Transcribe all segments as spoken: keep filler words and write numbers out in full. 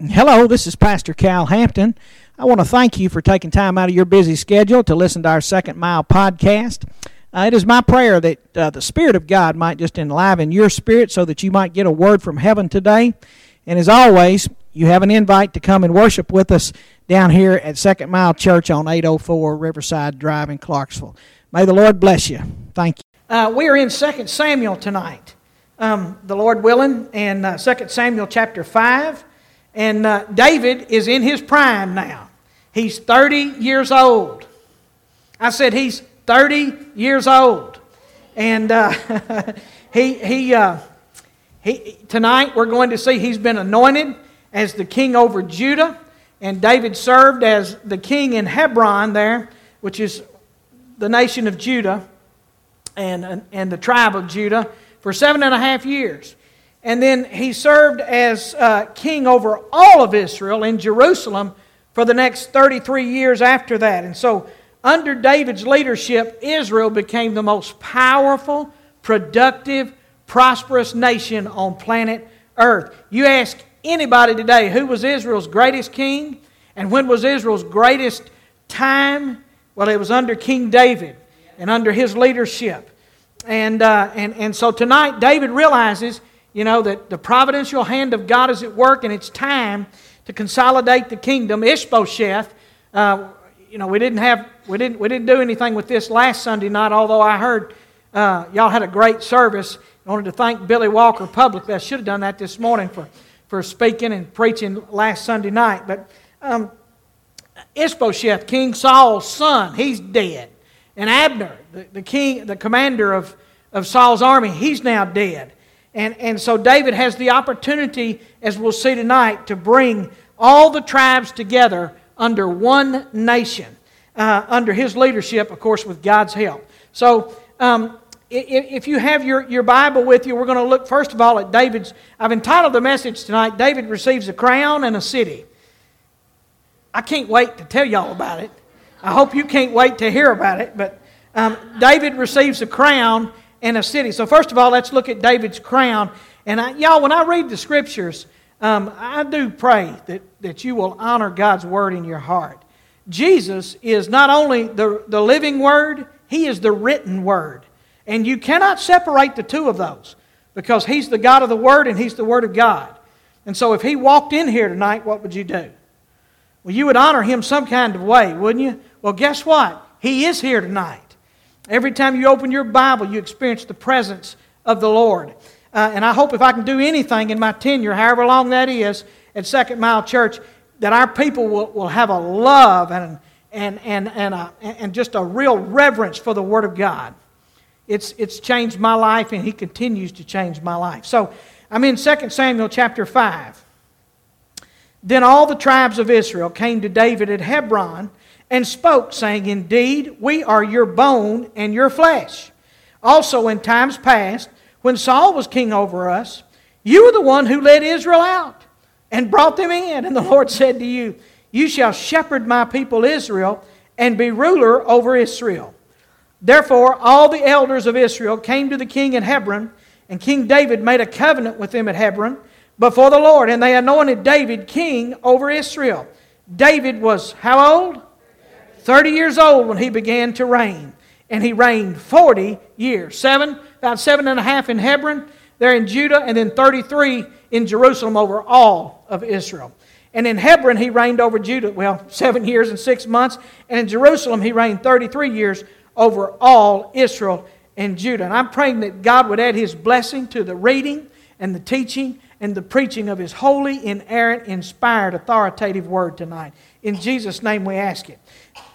Hello, this is Pastor Cal Hampton. I want to thank you for taking time out of your busy schedule to listen to our Second Mile podcast. Uh, it is my prayer that uh, the Spirit of God might just enliven your spirit so that you might get a word from heaven today. And as always, you have an invite to come and worship with us down here at Second Mile Church on eight oh four Riverside Drive in Clarksville. May the Lord bless you. Thank you. Uh, we are in Second Samuel tonight, um, the Lord willing, and uh, Second Samuel chapter five. And uh, David is in his prime now. He's thirty years old. I said he's thirty years old. And uh, he he uh, he tonight we're going to see he's been anointed as the king over Judah. And David served as the king in Hebron there, which is the nation of Judah and, and the tribe of Judah, for seven and a half years. And then he served as uh, king over all of Israel in Jerusalem for the next thirty-three years after that. And so under David's leadership, Israel became the most powerful, productive, prosperous nation on planet Earth. You ask anybody today, who was Israel's greatest king? And when was Israel's greatest time? Well, it was under King David and under his leadership. And, uh, and, and so tonight, David realizes, you know, that the providential hand of God is at work, and it's time to consolidate the kingdom. Ishbosheth, uh, you know, we didn't have, we didn't, we didn't do anything with this last Sunday night. Although I heard uh, y'all had a great service. I wanted to thank Billy Walker publicly. I should have done that this morning for, for speaking and preaching last Sunday night. But um, Ishbosheth, King Saul's son, he's dead, and Abner, the, the king, the commander of of Saul's army, he's now dead. And, and so David has the opportunity, as we'll see tonight, to bring all the tribes together under one nation, uh, under his leadership, of course, with God's help. So um, if, if you have your, your Bible with you, we're going to look first of all at David's, I've entitled the message tonight, David Receives a Crown and a City. I can't wait to tell y'all about it. I hope you can't wait to hear about it, but um, David receives a crown and a city. So first of all, let's look at David's crown. And I, y'all, when I read the Scriptures, um, I do pray that, that you will honor God's Word in your heart. Jesus is not only the, the living Word, He is the written Word. And you cannot separate the two of those, because He's the God of the Word and He's the Word of God. And so if He walked in here tonight, what would you do? Well, you would honor Him some kind of way, wouldn't you? Well, guess what? He is here tonight. Every time you open your Bible, you experience the presence of the Lord. Uh, and I hope if I can do anything in my tenure, however long that is, at Second Mile Church, that our people will, will have a love and, and, and, and, a, and just a real reverence for the Word of God. It's, it's changed my life, and He continues to change my life. So I'm in Second Samuel chapter five. Then all the tribes of Israel came to David at Hebron and spoke, saying, Indeed, we are your bone and your flesh. Also in times past, when Saul was king over us, you were the one who led Israel out and brought them in. And the Lord said to you, You shall shepherd my people Israel and be ruler over Israel. Therefore all the elders of Israel came to the king at Hebron, and King David made a covenant with them at Hebron before the Lord, and they anointed David king over Israel. David was how old? thirty years old when he began to reign. And he reigned forty years. Seven, about seven and a half in Hebron, there in Judah, and then thirty-three in Jerusalem over all of Israel. And in Hebron he reigned over Judah, well, seven years and six months. And in Jerusalem he reigned thirty-three years over all Israel and Judah. And I'm praying that God would add His blessing to the reading and the teaching and the preaching of His holy, inerrant, inspired, authoritative Word tonight. In Jesus' name we ask it.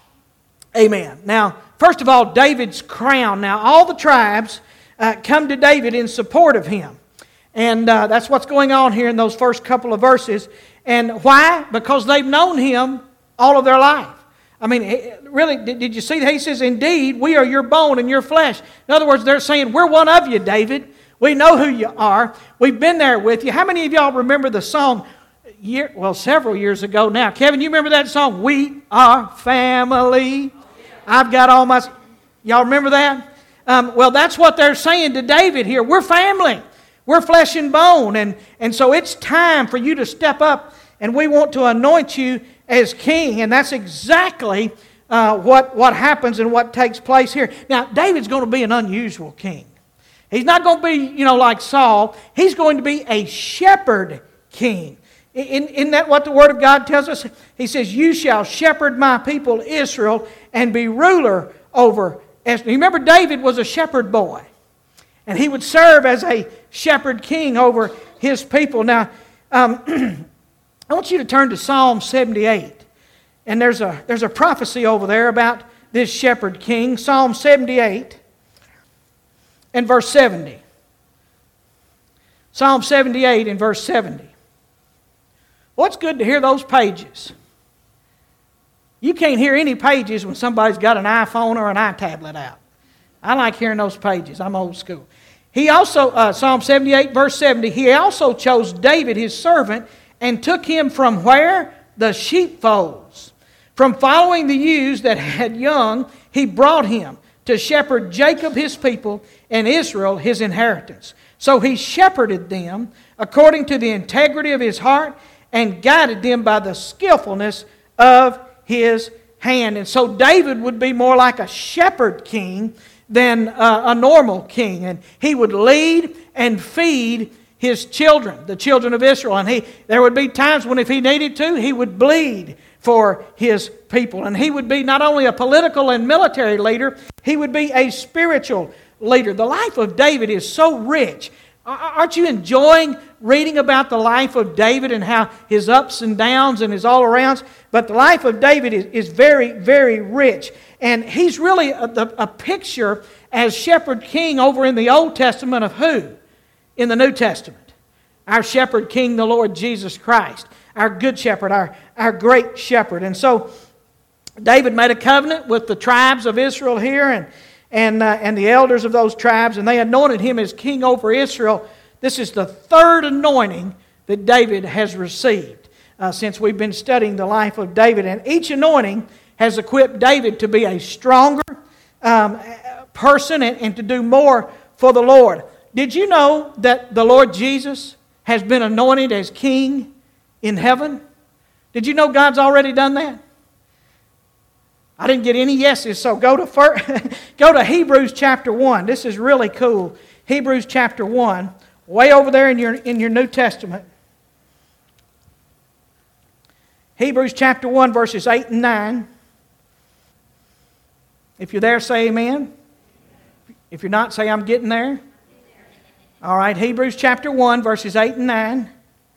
Amen. Now, first of all, David's crown. Now, all the tribes uh, come to David in support of him. And uh, that's what's going on here in those first couple of verses. And why? Because they've known him all of their life. I mean, really, did, did you see that? He says, Indeed, we are your bone and your flesh. In other words, they're saying, we're one of you, David. We know who you are. We've been there with you. How many of y'all remember the song, year, well, several years ago now? Kevin, you remember that song, We Are Family? I've got all my... Y'all remember that? Um, well, that's what they're saying to David here. We're family. We're flesh and bone, and, and so it's time for you to step up, and we want to anoint you as king. And that's exactly uh, what, what happens and what takes place here. Now, David's going to be an unusual king. He's not going to be, you know, like Saul. He's going to be a shepherd king. In, isn't that what the Word of God tells us? He says, you shall shepherd my people Israel and be ruler over Israel. You remember David was a shepherd boy. And he would serve as a shepherd king over his people. Now, um, I want you to turn to Psalm seventy-eight. And there's a, there's a prophecy over there about this shepherd king. Psalm seventy-eight and verse seventy. Psalm seventy-eight and verse seventy. Well, it's good to hear those pages. You can't hear any pages when somebody's got an iPhone or an iTablet out. I like hearing those pages. I'm old school. He also, uh, Psalm seventy-eight, verse seventy, he also chose David, his servant, and took him from where? The sheepfolds. From following the ewes that had young, he brought him to shepherd Jacob, his people, and Israel, his inheritance. So he shepherded them according to the integrity of his heart and guided them by the skillfulness of his hand. And so David would be more like a shepherd king than uh, a normal king. And he would lead and feed his children, the children of Israel. And he, there would be times when if he needed to, he would bleed for his people. And he would be not only a political and military leader, he would be a spiritual leader. The life of David is so rich. Aren't you enjoying reading about the life of David and how his ups and downs and his all-arounds? But the life of David is, is very, very rich. And he's really a, a picture as shepherd king over in the Old Testament of who? In the New Testament. Our shepherd king, the Lord Jesus Christ. Our good shepherd, our, our great shepherd. And so David made a covenant with the tribes of Israel here and And, uh, and the elders of those tribes, and they anointed him as king over Israel. This is the third anointing that David has received uh, since we've been studying the life of David. And each anointing has equipped David to be a stronger um, person and, and to do more for the Lord. Did you know that the Lord Jesus has been anointed as king in heaven? Did you know God's already done that? I didn't get any yeses, so go to first, go to Hebrews chapter one. This is really cool. Hebrews chapter one, way over there in your, in your New Testament. Hebrews chapter one, verses eight and nine. If you're there, say amen. If you're not, say I'm getting there. All right, Hebrews chapter one, verses eight and nine.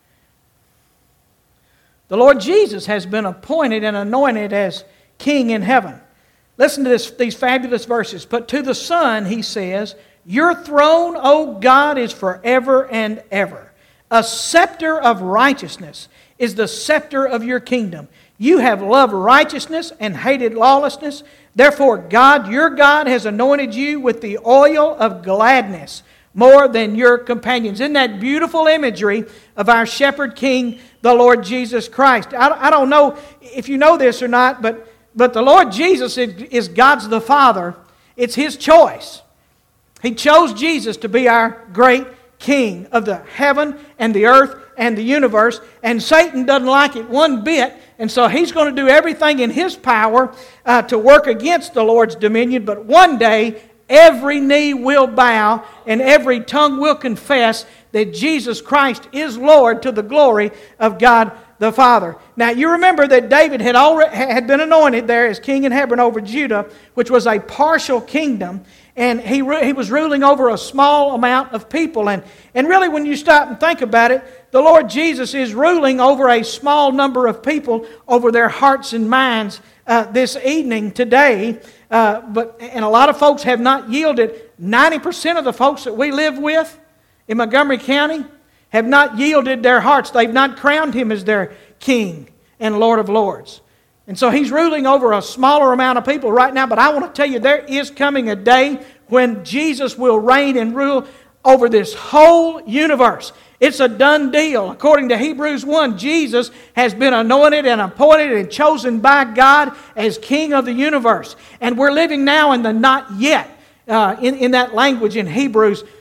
The Lord Jesus has been appointed and anointed as king in heaven. Listen to this, these fabulous verses. But to the Son, he says, your throne, O God, is forever and ever. A scepter of righteousness is the scepter of your kingdom. You have loved righteousness and hated lawlessness. Therefore, God, your God, has anointed you with the oil of gladness more than your companions. Isn't that beautiful imagery of our shepherd king, the Lord Jesus Christ? I, I don't know if you know this or not, but But the Lord Jesus is God's the Father. It's His choice. He chose Jesus to be our great King of the heaven and the earth and the universe. And Satan doesn't like it one bit. And so he's going to do everything in his power uh, to work against the Lord's dominion. But one day, every knee will bow and every tongue will confess that Jesus Christ is Lord to the glory of God the Father. Now, you remember that David had already had been anointed there as king in Hebron over Judah, which was a partial kingdom, and he he was ruling over a small amount of people. And, and really, when you stop and think about it, the Lord Jesus is ruling over a small number of people, over their hearts and minds uh, this evening, today. Uh, but and a lot of folks have not yielded. ninety percent of the folks that we live with in Montgomery County have not yielded their hearts. They've not crowned Him as their King and Lord of Lords. And so He's ruling over a smaller amount of people right now. But I want to tell you, there is coming a day when Jesus will reign and rule over this whole universe. It's a done deal. According to Hebrews one, Jesus has been anointed and appointed and chosen by God as King of the universe. And we're living now in the not yet, uh, in, in that language in Hebrews.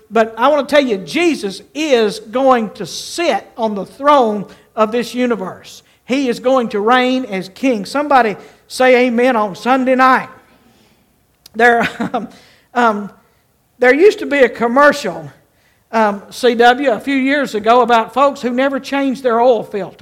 But I want to tell you, Jesus is going to sit on the throne of this universe. He is going to reign as king. Somebody say amen on Sunday night. There, um, um, there used to be a commercial, um, C W, a few years ago about folks who never changed their oil filter.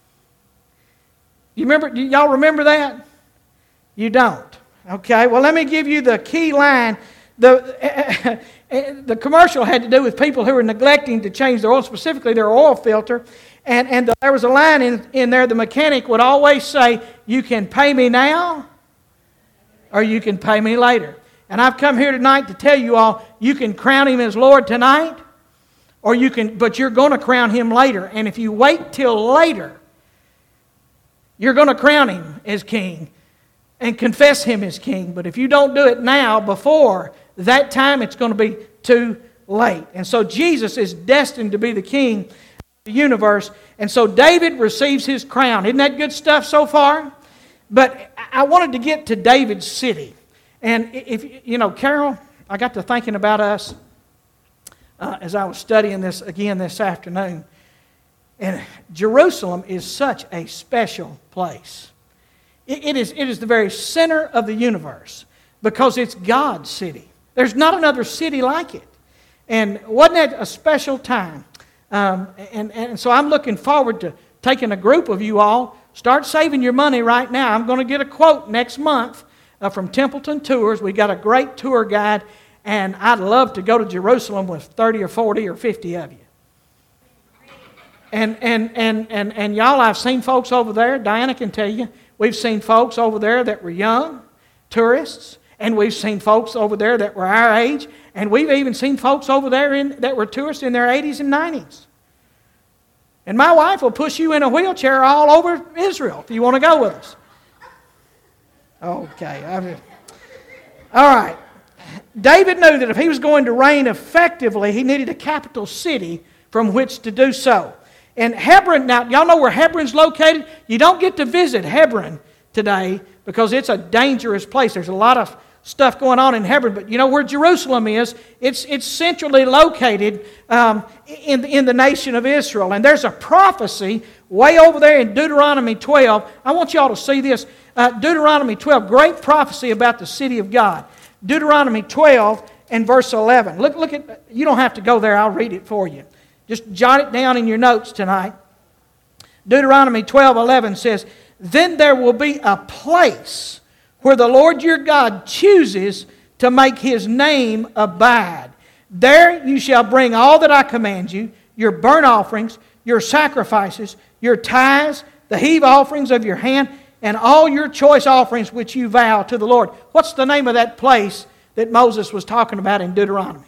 You remember? Do y'all remember that? You don't. Okay. Well, let me give you the key line. The the commercial had to do with people who were neglecting to change their oil, specifically their oil filter. And and there was a line in, in there. The mechanic would always say, "You can pay me now, or you can pay me later." And I've come here tonight to tell you all, you can crown Him as Lord tonight, or you can, but you're going to crown Him later. And if you wait till later, you're going to crown Him as King and confess Him as King. But if you don't do it now, before that time, it's going to be too late. And so Jesus is destined to be the King of the universe. And so David receives his crown. Isn't that good stuff so far? But I wanted to get to David's city. And if you know, Carol, I got to thinking about us uh, as I was studying this again this afternoon. And Jerusalem is such a special place. It, it is, it is the very center of the universe because it's God's city. There's not another city like it. And wasn't that a special time? Um, and, and so I'm looking forward to taking a group of you all. Start saving your money right now. I'm going to get a quote next month uh, from Templeton Tours. We got a great tour guide, and I'd love to go to Jerusalem with thirty or forty or fifty of you. And and and and and y'all, I've seen folks over there. Diana can tell you, we've seen folks over there that were young tourists, and we've seen folks over there that were our age, and we've even seen folks over there in, that were tourists in their eighties and nineties. And my wife will push you in a wheelchair all over Israel if you want to go with us. Okay. I mean, all right. David knew that if he was going to reign effectively, he needed a capital city from which to do so. And Hebron, now, y'all know where Hebron's located? You don't get to visit Hebron today because it's a dangerous place. There's a lot of stuff going on in Hebron, but you know where Jerusalem is? It's it's centrally located um, in, in the nation of Israel. And there's a prophecy way over there in Deuteronomy twelve. I want y'all to see this. Uh, Deuteronomy twelve, great prophecy about the city of God. Deuteronomy twelve and verse eleven. Look, look at, you don't have to go there, I'll read it for you. Just jot it down in your notes tonight. Deuteronomy twelve eleven says, "Then there will be a place where the Lord your God chooses to make His name abide. There you shall bring all that I command you, your burnt offerings, your sacrifices, your tithes, the heave offerings of your hand, and all your choice offerings which you vow to the Lord." What's the name of that place that Moses was talking about in Deuteronomy?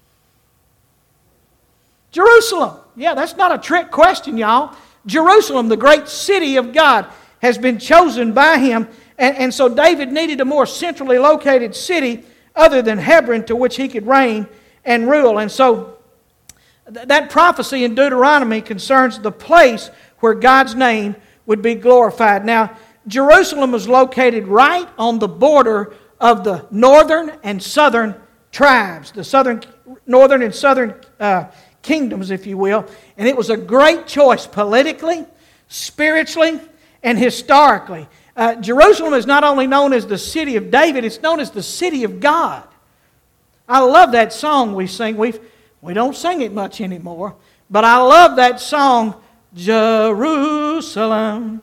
Jerusalem. Yeah, that's not a trick question, y'all. Jerusalem, the great city of God, has been chosen by Him. And, and so David needed a more centrally located city other than Hebron to which he could reign and rule. And so th- that prophecy in Deuteronomy concerns the place where God's name would be glorified. Now, Jerusalem was located right on the border of the northern and southern tribes, the southern, northern and southern uh, kingdoms, if you will. And it was a great choice politically, spiritually, and historically. Uh, Jerusalem is not only known as the city of David, it's known as the city of God. I love that song we sing. We we don't sing it much anymore, but I love that song, Jerusalem,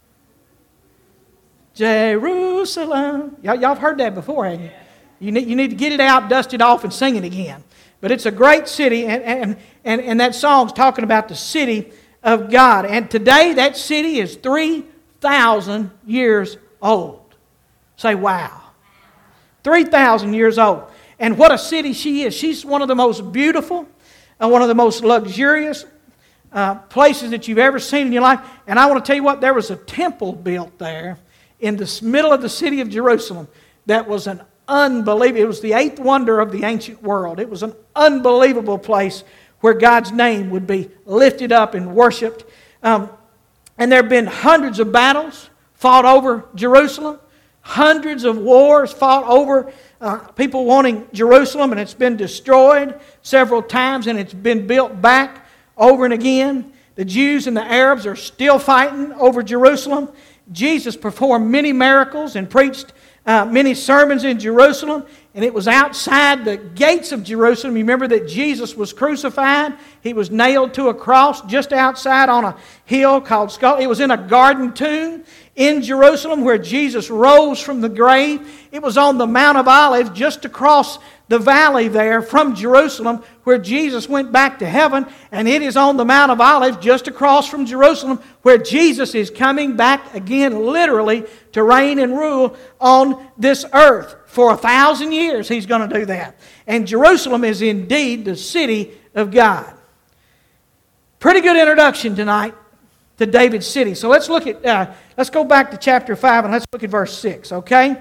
Jerusalem. Y'all, y'all have heard that before, haven't you? You need, you need to get it out, dust it off, and sing it again. But it's a great city, and, and, and, and that song's talking about the city of God. And today, that city is three thousand years old. Say, wow. three thousand years old. And what a city she is. She's one of the most beautiful and one of the most luxurious uh, places that you've ever seen in your life. And I want to tell you what, there was a temple built there in the middle of the city of Jerusalem that was an unbelievable, it was the eighth wonder of the ancient world. It was an unbelievable place where God's name would be lifted up and worshipped. Um, And there have been hundreds of battles fought over Jerusalem, hundreds of wars fought over uh, people wanting Jerusalem, and it's been destroyed several times, and it's been built back over and again. The Jews and the Arabs are still fighting over Jerusalem. Jesus performed many miracles and preached uh, many sermons in Jerusalem, and it was outside the gates of Jerusalem. You remember that Jesus was crucified. He was nailed to a cross just outside on a hill called Skull. It was in a garden tomb in Jerusalem where Jesus rose from the grave. It was on the Mount of Olives just across the valley there from Jerusalem where Jesus went back to heaven, and it is on the Mount of Olives just across from Jerusalem where Jesus is coming back again literally to reign and rule on this earth. For a thousand years He's going to do that. And Jerusalem is indeed the city of God. Pretty good introduction tonight to David's city. So let's look at, uh, let's go back to chapter five and let's look at verse six, okay?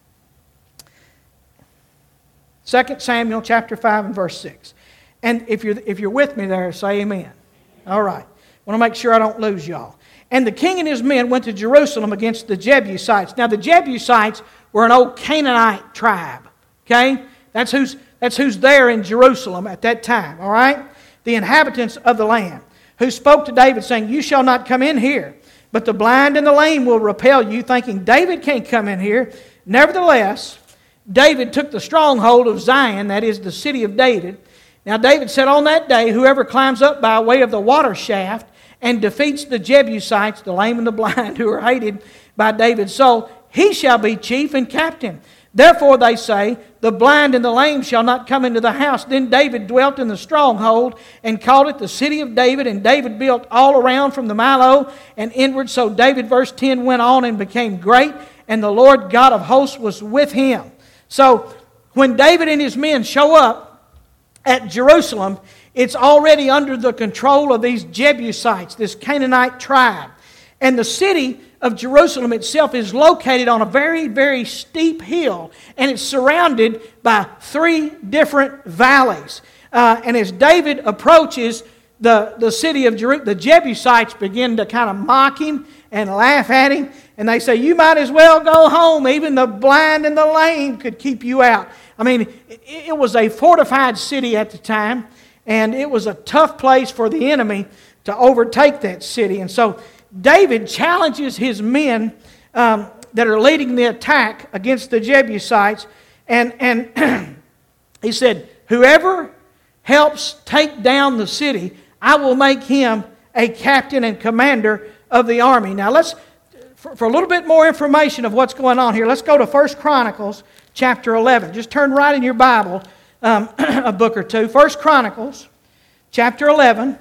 Second Samuel chapter five and verse six. And if you're, if you're with me there, say amen. All right. I want to make sure I don't lose y'all. And the king and his men went to Jerusalem against the Jebusites. Now the Jebusites were an old Canaanite tribe. Okay? That's who's, that's who's there in Jerusalem at that time. All right? The inhabitants of the land, who spoke to David saying, "You shall not come in here, but the blind and the lame will repel you," thinking David can't come in here. Nevertheless, David took the stronghold of Zion, that is the city of David. Now David said, "On that day, whoever climbs up by way of the water shaft and defeats the Jebusites, the lame and the blind, who are hated by David's soul, he shall be chief and captain. Therefore they say, the blind and the lame shall not come into the house." Then David dwelt in the stronghold and called it the city of David. And David built all around from the Millo and inward. So David, verse ten, went on and became great, and the Lord God of hosts was with him. So when David and his men show up at Jerusalem, it's already under the control of these Jebusites, this Canaanite tribe. And the city of Jerusalem itself is located on a very, very steep hill, and it's surrounded by three different valleys. Uh, and as David approaches the, the city of Jerusalem, the Jebusites begin to kind of mock him and laugh at him, and they say, "You might as well go home. Even the blind and the lame could keep you out." I mean, it, it was a fortified city at the time, and it was a tough place for the enemy to overtake that city. And so David challenges his men um, that are leading the attack against the Jebusites, and, and he said, "Whoever helps take down the city, I will make him a captain and commander of the army." Now let's, for, for a little bit more information of what's going on here, let's go to First Chronicles chapter eleven. Just turn right in your Bible um, a book or two. First Chronicles chapter eleven.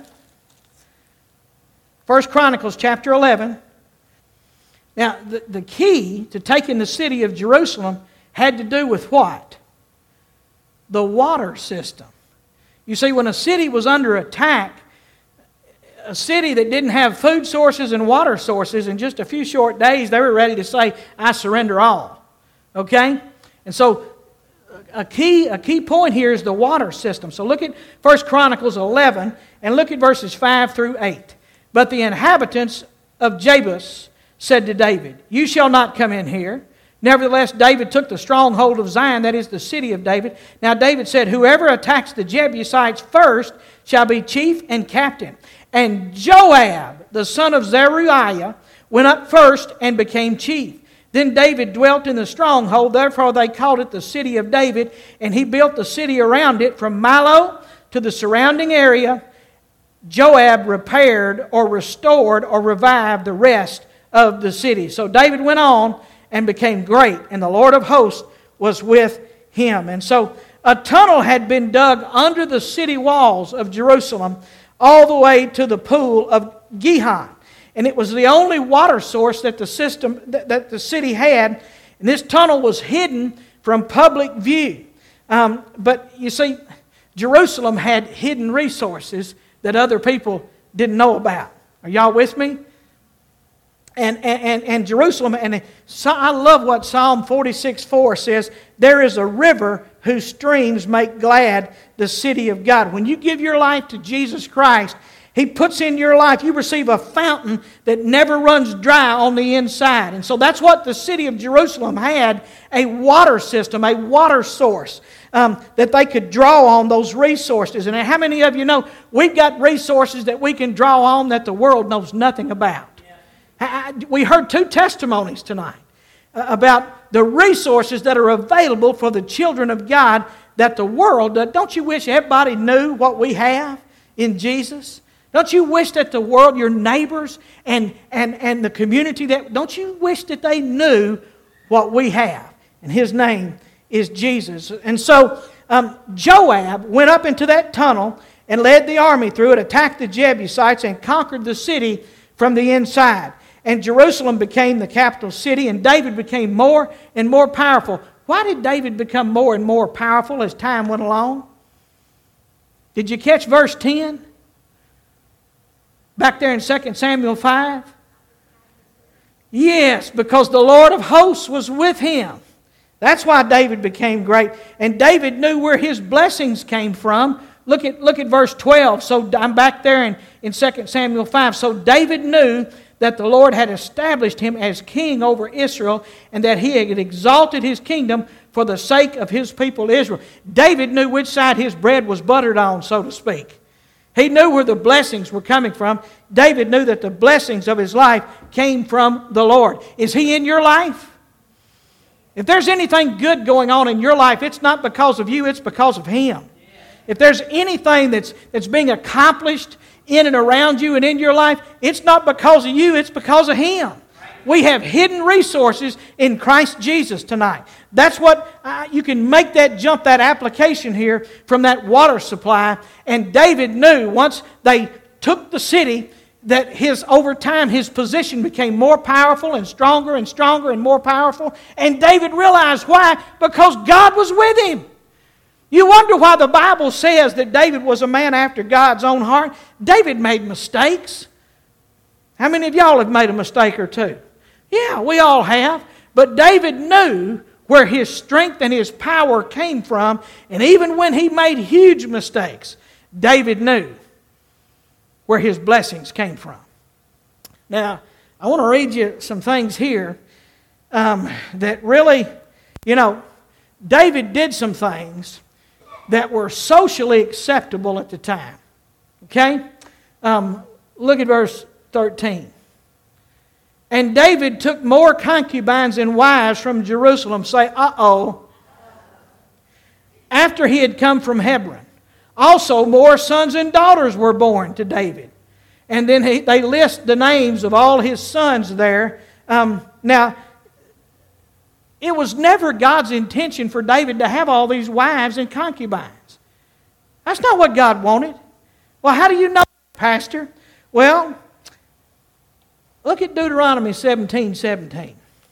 First Chronicles chapter eleven. Now, the, the key to taking the city of Jerusalem had to do with what? The water system. You see, when a city was under attack, a city that didn't have food sources and water sources, in just a few short days, they were ready to say, "I surrender all." Okay? And so, a key, a key point here is the water system. So look at First Chronicles eleven, and look at verses five through eight. "But the inhabitants of Jebus said to David, 'You shall not come in here.' Nevertheless, David took the stronghold of Zion, that is the city of David. Now David said, 'Whoever attacks the Jebusites first shall be chief and captain.' And Joab, the son of Zeruiah, went up first and became chief. Then David dwelt in the stronghold, therefore they called it the city of David, and he built the city around it from Millo to the surrounding area. Joab repaired or restored or revived the rest of the city." So David went on and became great, and the Lord of hosts was with him. And so a tunnel had been dug under the city walls of Jerusalem all the way to the pool of Gihon. And it was the only water source that the system that, that the city had. And this tunnel was hidden from public view. Um, but you see, Jerusalem had hidden resources that other people didn't know about. Are y'all with me? And, and, and Jerusalem, and I love what Psalm forty-six four says, "There is a river whose streams make glad the city of God." When you give your life to Jesus Christ, He puts in your life, you receive a fountain that never runs dry on the inside. And so that's what the city of Jerusalem had, a water system, a water source um, that they could draw on those resources. And how many of you know we've got resources that we can draw on that the world knows nothing about? Yeah. We heard two testimonies tonight about the resources that are available for the children of God that the world, don't you wish everybody knew what we have in Jesus? Don't you wish that the world, your neighbors and, and, and the community, that don't you wish that they knew what we have? And His name is Jesus. And so um, Joab went up into that tunnel and led the army through it, attacked the Jebusites, and conquered the city from the inside. And Jerusalem became the capital city, and David became more and more powerful. Why did David become more and more powerful as time went along? Did you catch verse ten? Back there in Second Samuel five? Yes, because the Lord of hosts was with him. That's why David became great. And David knew where his blessings came from. Look at, look at verse twelve. So I'm back there in, in Second Samuel five. So David knew that the Lord had established him as king over Israel, and that He had exalted His kingdom for the sake of His people Israel. David knew which side his bread was buttered on, so to speak. He knew where the blessings were coming from. David knew that the blessings of his life came from the Lord. Is He in your life? If there's anything good going on in your life, it's not because of you, it's because of Him. If there's anything that's, that's being accomplished in and around you and in your life, it's not because of you, it's because of Him. We have hidden resources in Christ Jesus tonight. That's what, uh, you can make that jump, that application here from that water supply. And David knew once they took the city that his, over time his position became more powerful and stronger and stronger and more powerful. And David realized why? Because God was with him. You wonder why the Bible says that David was a man after God's own heart. David made mistakes. How many of y'all have made a mistake or two? Yeah, we all have. But David knew where his strength and his power came from. And even when he made huge mistakes, David knew where his blessings came from. Now, I want to read you some things here um, that really, you know, David did some things that were socially acceptable at the time. Okay? Um, look at verse thirteen. And David took more concubines and wives from Jerusalem. Say, uh-oh. After he had come from Hebron. Also, more sons and daughters were born to David. And then he, they list the names of all his sons there. Um, now, it was never God's intention for David to have all these wives and concubines. That's not what God wanted. Well, how do you know, Pastor? Well, look at Deuteronomy seventeen seventeen.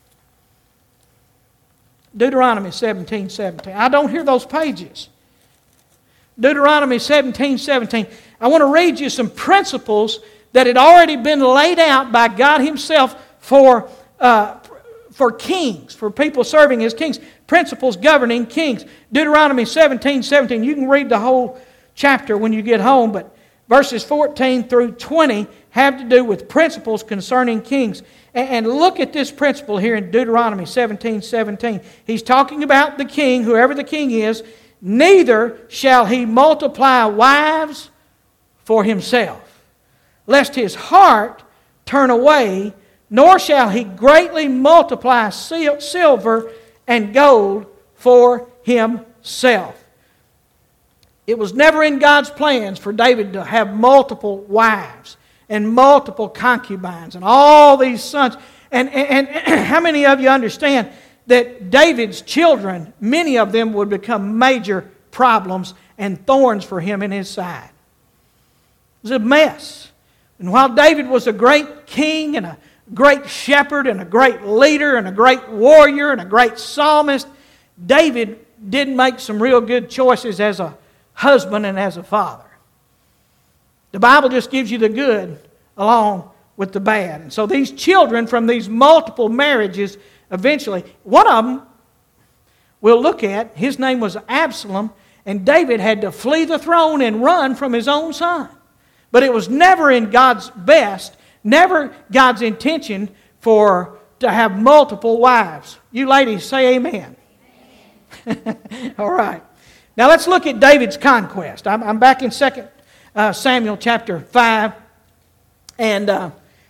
Deuteronomy seventeen seventeen. I don't hear those pages. Deuteronomy seventeen seventeen. I want to read you some principles that had already been laid out by God Himself for uh, for kings, for people serving as kings. Principles governing kings. Deuteronomy seventeen seventeen. You can read the whole chapter when you get home, but verses fourteen through twenty have to do with principles concerning kings. And look at this principle here in Deuteronomy seventeen seventeen. He's talking about the king, whoever the king is. Neither shall he multiply wives for himself, lest his heart turn away, nor shall he greatly multiply silver and gold for himself. It was never in God's plans for David to have multiple wives and multiple concubines and all these sons. And, and, and how many of you understand that David's children, many of them would become major problems and thorns for him in his side? It was a mess. And while David was a great king and a great shepherd and a great leader and a great warrior and a great psalmist, David did make some real good choices as a husband and as a father. The Bible just gives you the good along with the bad. And so these children from these multiple marriages, eventually, one of them we'll look at, his name was Absalom, and David had to flee the throne and run from his own son But it was never in God's best, never God's intention for to have multiple wives. You ladies, say amen. Amen. All right. Now let's look at David's conquest. I'm, I'm back in Second uh, Samuel chapter five. And uh,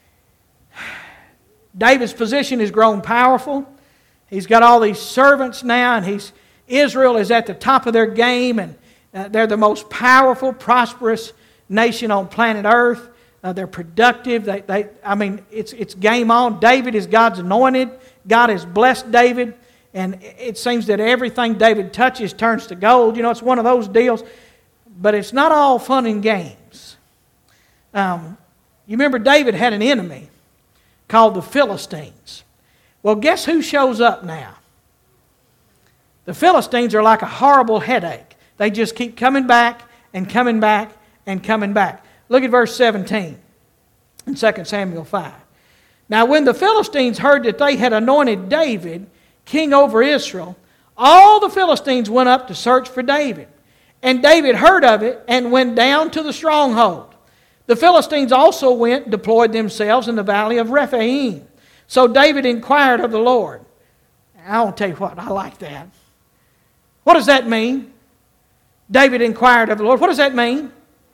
David's position has grown powerful. He's got all these servants now, and he's Israel is at the top of their game, and uh, they're the most powerful, prosperous nation on planet Earth. Uh, they're productive. They, they, I mean, it's it's game on. David is God's anointed. God has blessed David, and it seems that everything David touches turns to gold. You know, it's one of those deals, but it's not all fun and games. Um, you remember David had an enemy called the Philistines. Well, guess who shows up now? The Philistines are like a horrible headache. They just keep coming back and coming back and coming back. Look at verse seventeen in Second Samuel five. Now when the Philistines heard that they had anointed David king over Israel, all the Philistines went up to search for David. And David heard of it and went down to the stronghold. The Philistines also went and deployed themselves in the valley of Rephaim. So David inquired of the Lord. I want to tell you what, I like that. What does that mean? David inquired of the Lord. What does that mean?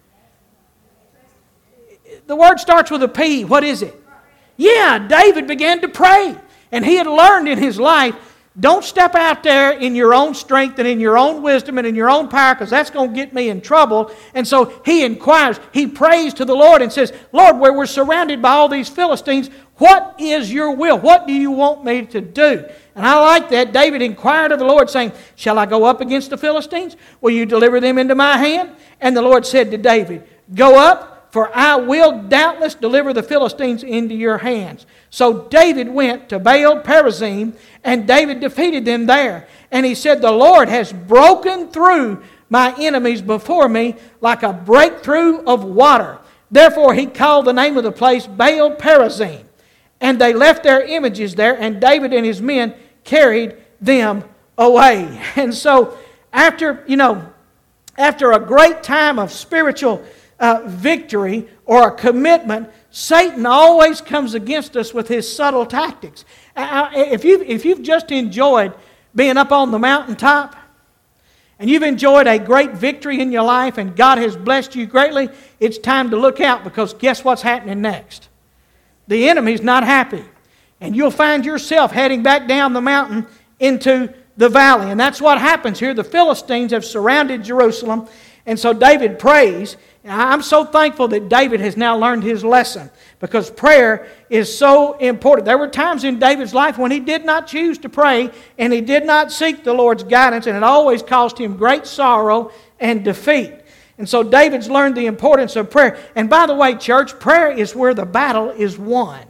The word starts with a P. What is it? Yeah, David began to pray. And he had learned in his life, don't step out there in your own strength and in your own wisdom and in your own power, because that's going to get me in trouble. And so he inquires, he prays to the Lord and says, Lord, where we're surrounded by all these Philistines, what is your will? What do you want me to do? And I like that. David inquired of the Lord, saying, shall I go up against the Philistines? Will you deliver them into my hand? And the Lord said to David, go up, for I will doubtless deliver the Philistines into your hands. So David went to Baal Perazim, and David defeated them there. And he said, the Lord has broken through my enemies before me like a breakthrough of water. Therefore he called the name of the place Baal Perazim. And they left their images there, and David and his men carried them away. And so after, you know, after a great time of spiritual uh, victory or a commitment, Satan always comes against us with his subtle tactics. Uh, if you've, if you've just enjoyed being up on the mountaintop, and you've enjoyed a great victory in your life, and God has blessed you greatly, it's time to look out, because guess what's happening next? The enemy's not happy. And you'll find yourself heading back down the mountain into the valley. And that's what happens here. The Philistines have surrounded Jerusalem. And so David prays. And I'm so thankful that David has now learned his lesson, because prayer is so important. There were times in David's life when he did not choose to pray, and he did not seek the Lord's guidance, and it always caused him great sorrow and defeat. And so David's learned the importance of prayer. And by the way, church, prayer is where the battle is won.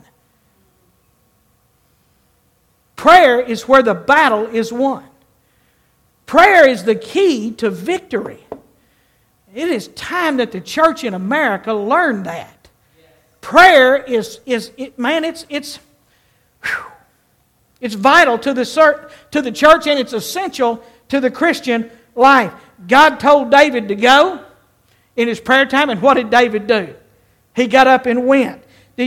Prayer is where the battle is won. Prayer is the key to victory. It is time that the church in America learn that. Prayer is, is it, man, it's, it's, whew, it's vital to the, to the church, and it's essential to the Christian life. God told David to go in his prayer time, and what did David do? He got up and went.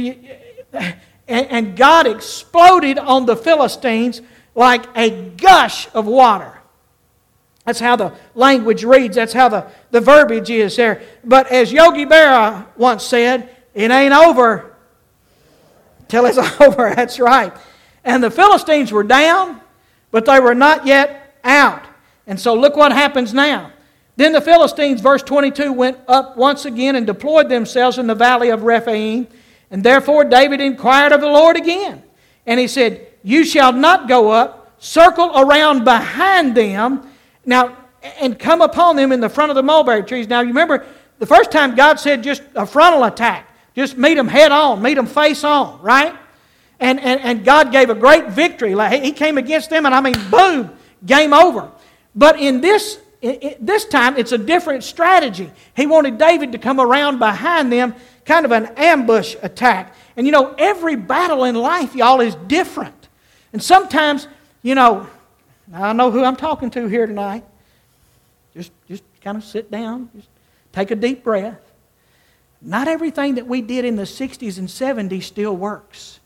And God exploded on the Philistines like a gush of water. That's how the language reads. That's how the, the verbiage is there. But as Yogi Berra once said, it ain't over till it's over. That's right. And the Philistines were down, but they were not yet out. And so look what happens now. Then the Philistines, verse twenty-two, went up once again and deployed themselves in the valley of Rephaim. And therefore David inquired of the Lord again. And he said, you shall not go up, circle around behind them, now, and come upon them in the front of the mulberry trees. Now, you remember, the first time God said just a frontal attack. Just meet them head on, meet them face on, right? And, and, and God gave a great victory. Like, He came against them, and I mean, boom, game over. But in this This time, it's a different strategy. He wanted David to come around behind them, kind of an ambush attack. And you know, every battle in life, y'all, is different. And sometimes, you know, I know who I'm talking to here tonight. Just, just kind of sit down, just take a deep breath. Not everything that we did in the sixties and seventies still works.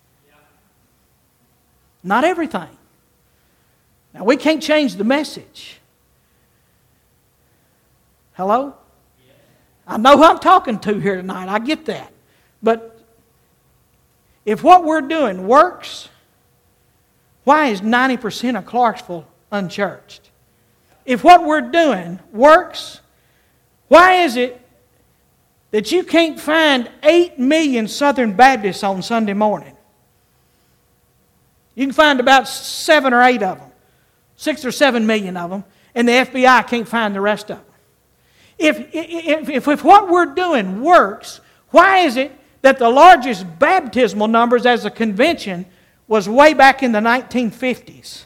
Not everything. Now, we can't change the message. Hello? I know who I'm talking to here tonight. I get that. But if what we're doing works, why is ninety percent of Clarksville unchurched? If what we're doing works, why is it that you can't find eight million Southern Baptists on Sunday morning? You can find about seven or eight of them, six or seven million of them, and the F B I can't find the rest of them. If, if, if, if what we're doing works, why is it that the largest baptismal numbers as a convention was way back in the nineteen fifties?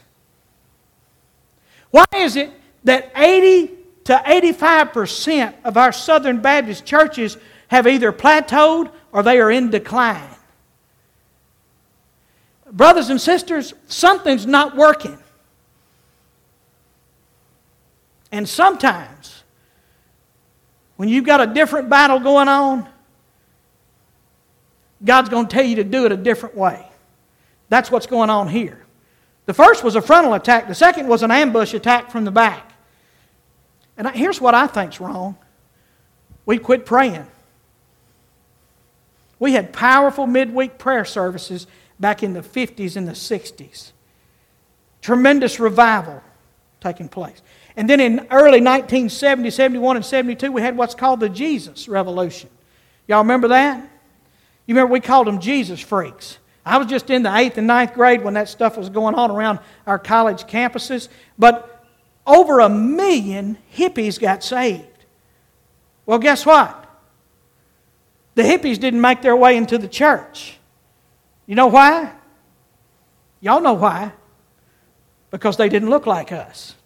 Why is it that eighty to eighty-five percent of our Southern Baptist churches have either plateaued or they are in decline? Brothers and sisters, something's not working. And sometimes, when you've got a different battle going on, God's going to tell you to do it a different way. That's what's going on here. The first was a frontal attack. The second was an ambush attack from the back. And here's what I think's wrong. We quit praying. We had powerful midweek prayer services back in the fifties and the sixties. Tremendous revival taking place. And then in early nineteen seventy, seventy-one, and seventy-two, we had what's called the Jesus Revolution. Y'all remember that? You remember we called them Jesus freaks. I was just in the eighth and ninth grade when that stuff was going on around our college campuses. But over a million hippies got saved. Well, guess what? The hippies didn't make their way into the church. You know why? Y'all know why. Because they didn't look like us.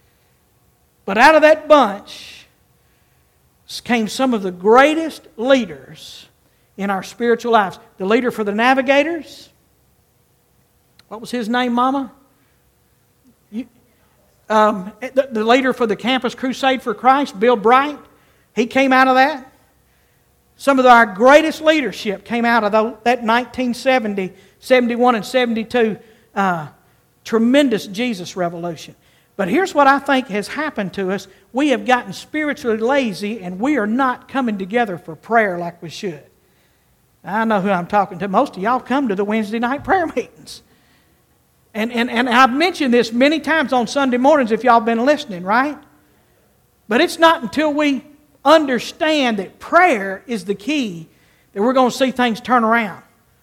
But out of that bunch came some of the greatest leaders in our spiritual lives. The leader for the Navigators. What was his name, Mama? You, um, the, the leader for the Campus Crusade for Christ, Bill Bright. He came out of that. Some of our greatest leadership came out of the, that nineteen seventy, seventy-one, and seventy-two uh, tremendous Jesus revolution. But here's what I think has happened to us. We have gotten spiritually lazy and we are not coming together for prayer like we should. I know who I'm talking to. Most of y'all come to the Wednesday night prayer meetings. And, and, and I've mentioned this many times on Sunday mornings if y'all been listening, right? But it's not until we understand that prayer is the key that we're going to see things turn around.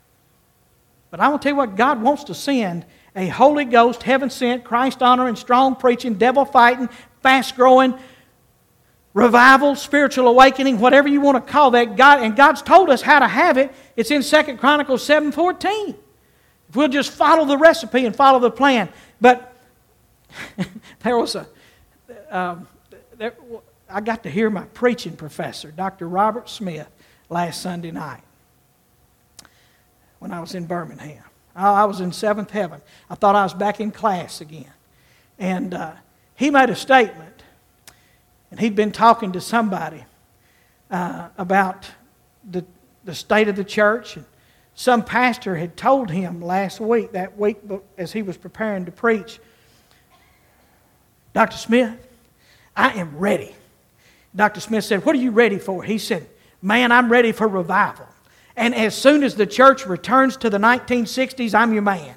But I want to tell you what, God wants to send a Holy Ghost, heaven-sent, Christ-honoring, strong preaching, devil-fighting, fast-growing revival, spiritual awakening, whatever you want to call that. God, and God's told us how to have it. It's in Second Chronicles seven fourteen. If we'll just follow the recipe and follow the plan. But there was a... Um, there, I got to hear my preaching professor, Doctor Robert Smith, last Sunday night when I was in Birmingham. I was in seventh heaven. I thought I was back in class again. And uh, he made a statement, and he'd been talking to somebody uh, about the, the state of the church. And some pastor had told him last week, that week as he was preparing to preach, Doctor Smith, I am ready. Doctor Smith said, what are you ready for? He said, man, I'm ready for revival. And as soon as the church returns to the nineteen sixties, I'm your man.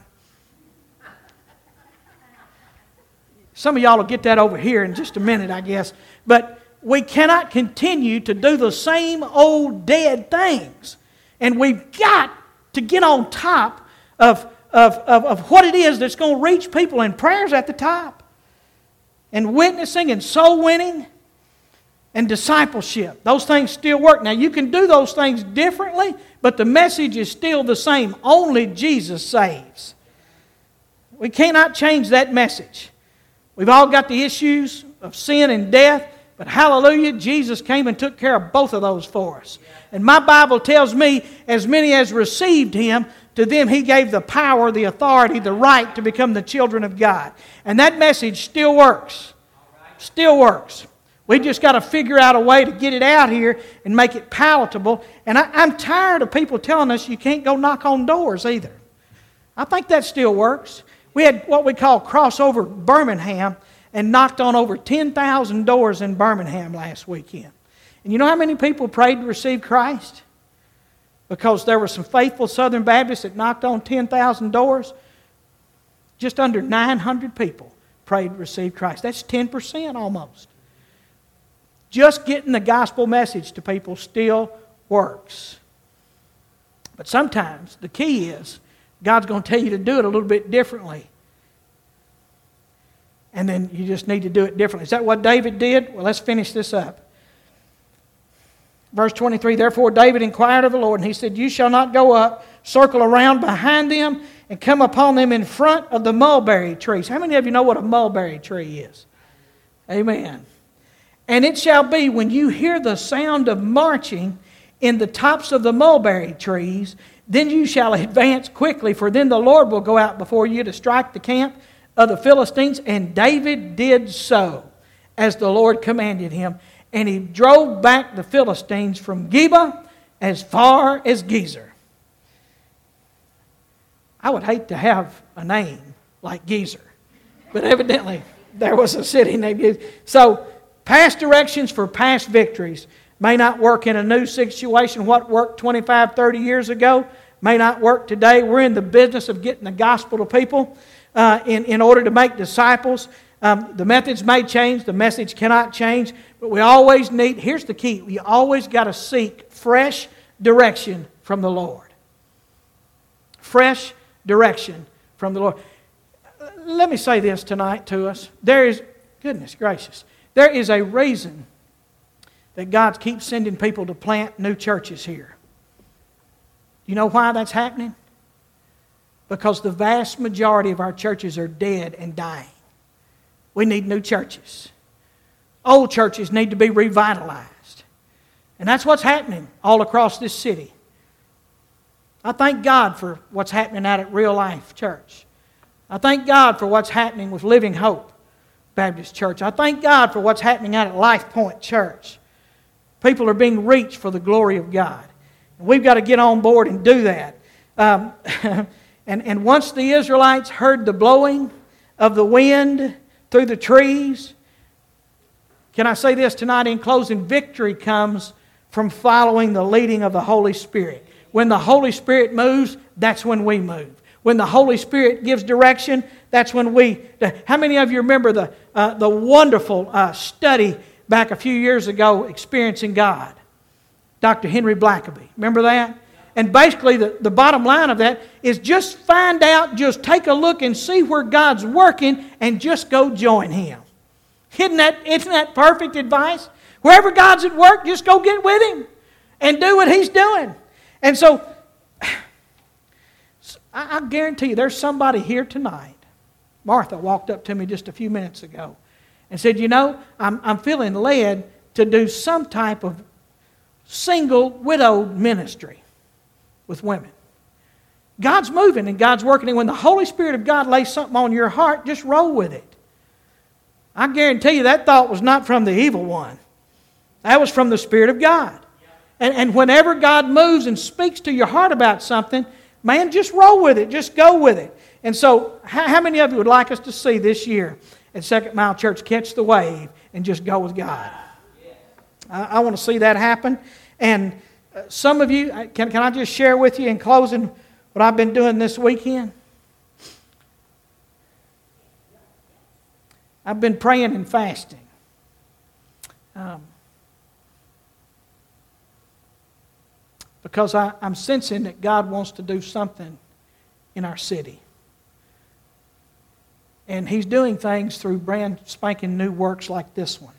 Some of y'all will get that over here in just a minute, I guess. But we cannot continue to do the same old dead things. And we've got to get on top of, of, of, of what it is that's going to reach people. And prayer's at the top. And witnessing and soul winning. And discipleship. Those things still work. Now, you can do those things differently, but the message is still the same. Only Jesus saves. We cannot change that message. We've all got the issues of sin and death, but hallelujah, Jesus came and took care of both of those for us. And my Bible tells me, as many as received Him, to them He gave the power, the authority, the right to become the children of God. And that message still works. Still works. We just got to figure out a way to get it out here and make it palatable. And I, I'm tired of people telling us you can't go knock on doors either. I think that still works. We had what we call Crossover Birmingham and knocked on over ten thousand doors in Birmingham last weekend. And you know how many people prayed to receive Christ? Because there were some faithful Southern Baptists that knocked on ten thousand doors. Just under nine hundred people prayed to receive Christ. That's ten percent almost. Just getting the gospel message to people still works. But sometimes the key is God's going to tell you to do it a little bit differently. And then you just need to do it differently. Is that what David did? Well, let's finish this up. Verse twenty-three, therefore David inquired of the Lord, and he said, you shall not go up, circle around behind them, and come upon them in front of the mulberry trees. How many of you know what a mulberry tree is? Amen. And it shall be when you hear the sound of marching in the tops of the mulberry trees, then you shall advance quickly, for then the Lord will go out before you to strike the camp of the Philistines. And David did so, as the Lord commanded him. And he drove back the Philistines from Geba as far as Gezer. I would hate to have a name like Gezer, but evidently there was a city named Gezer. So, past directions for past victories may not work in a new situation. What worked twenty-five, thirty years ago may not work today. We're in the business of getting the gospel to people uh, in, in order to make disciples. Um, the methods may change. The message cannot change. But we always need, here's the key, we always got to seek fresh direction from the Lord. Fresh direction from the Lord. Let me say this tonight to us. There is, goodness gracious, there is a reason that God keeps sending people to plant new churches here. You know why that's happening? Because the vast majority of our churches are dead and dying. We need new churches. Old churches need to be revitalized. And that's what's happening all across this city. I thank God for what's happening out at Real Life Church. I thank God for what's happening with Living Hope Baptist Church. I thank God for what's happening out at Life Point Church. People are being reached for the glory of God. And we've got to get on board and do that. Um, and, and once the Israelites heard the blowing of the wind through the trees, can I say this tonight in closing? Victory comes from following the leading of the Holy Spirit. When the Holy Spirit moves, that's when we move. When the Holy Spirit gives direction, that's when we... How many of you remember the, uh, the wonderful uh, study back a few years ago, Experiencing God? Doctor Henry Blackaby. Remember that? And basically the, the bottom line of that is just find out, just take a look and see where God's working and just go join Him. Isn't that, isn't that perfect advice? Wherever God's at work, just go get with Him and do what He's doing. And so, I guarantee you there's somebody here tonight. Martha walked up to me just a few minutes ago and said, you know, I'm, I'm feeling led to do some type of single widow ministry with women. God's moving and God's working. And when the Holy Spirit of God lays something on your heart, just roll with it. I guarantee you that thought was not from the evil one. That was from the Spirit of God. And, and whenever God moves and speaks to your heart about something, man, just roll with it. Just go with it. And so, how, how many of you would like us to see this year at Second Mile Church catch the wave and just go with God? I, I want to see that happen. And uh, some of you, can, can I just share with you in closing what I've been doing this weekend? I've been praying and fasting. Um, because I, I'm sensing that God wants to do something in our city. And He's doing things through brand spanking new works like this one.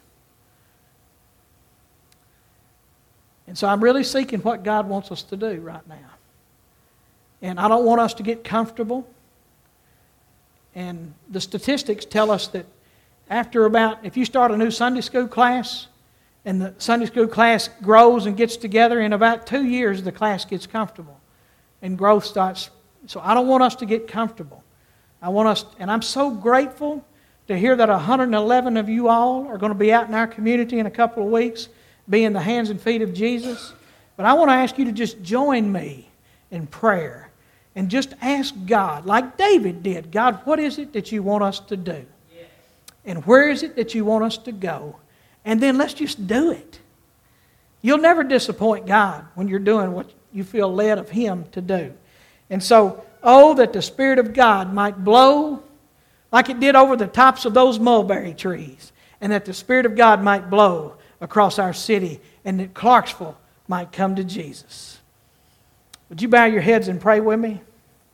And so I'm really seeking what God wants us to do right now. And I don't want us to get comfortable. And the statistics tell us that after about, if you start a new Sunday school class, and the Sunday school class grows and gets together, in about two years the class gets comfortable. And growth starts. So I don't want us to get comfortable. I want us, and I'm so grateful to hear that one hundred eleven of you all are going to be out in our community in a couple of weeks, being the hands and feet of Jesus. But I want to ask you to just join me in prayer and just ask God, like David did, God, what is it that you want us to do? Yes. And where is it that you want us to go? And then let's just do it. You'll never disappoint God when you're doing what you feel led of Him to do. And so, oh, that the Spirit of God might blow like it did over the tops of those mulberry trees, and that the Spirit of God might blow across our city, and that Clarksville might come to Jesus. Would you bow your heads and pray with me?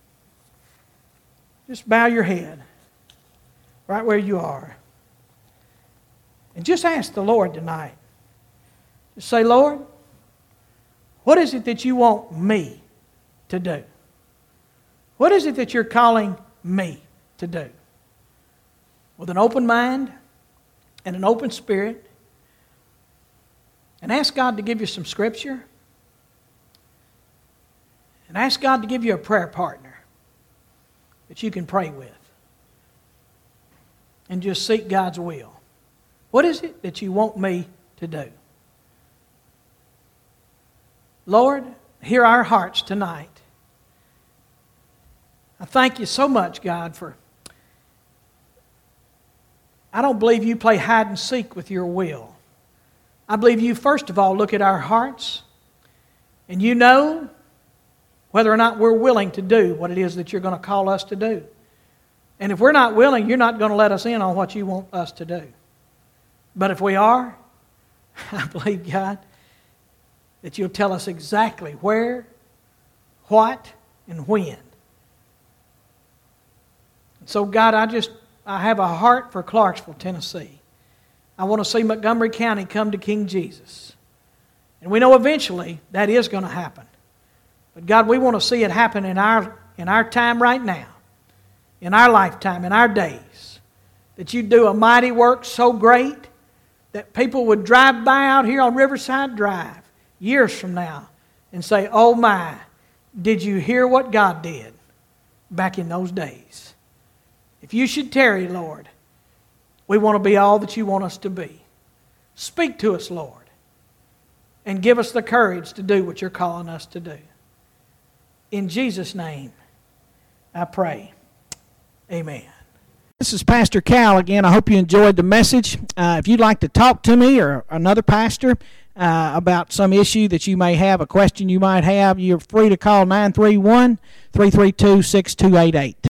Just bow your head right where you are. And just ask the Lord tonight. Just say, Lord, what is it that you want me to do? What is it that you're calling me to do? With an open mind and an open spirit. And ask God to give you some scripture. And ask God to give you a prayer partner that you can pray with. And just seek God's will. What is it that you want me to do? Lord, hear our hearts tonight. I thank you so much, God, for... I don't believe you play hide and seek with your will. I believe you, first of all, look at our hearts, and you know whether or not we're willing to do what it is that you're going to call us to do. And if we're not willing, you're not going to let us in on what you want us to do. But if we are, I believe, God, that you'll tell us exactly where, what, and when. So, God, I just, I have a heart for Clarksville, Tennessee. I want to see Montgomery County come to King Jesus. And we know eventually that is going to happen. But God, we want to see it happen in our, in our time right now, in our lifetime, in our days. That you do a mighty work so great that people would drive by out here on Riverside Drive years from now and say, oh my, did you hear what God did back in those days? If you should tarry, Lord, we want to be all that you want us to be. Speak to us, Lord, and give us the courage to do what you're calling us to do. In Jesus' name, I pray. Amen. This is Pastor Cal again. I hope you enjoyed the message. Uh, if you'd like to talk to me or another pastor uh, about some issue that you may have, a question you might have, you're free to call nine three one, three three two, six two eight eight.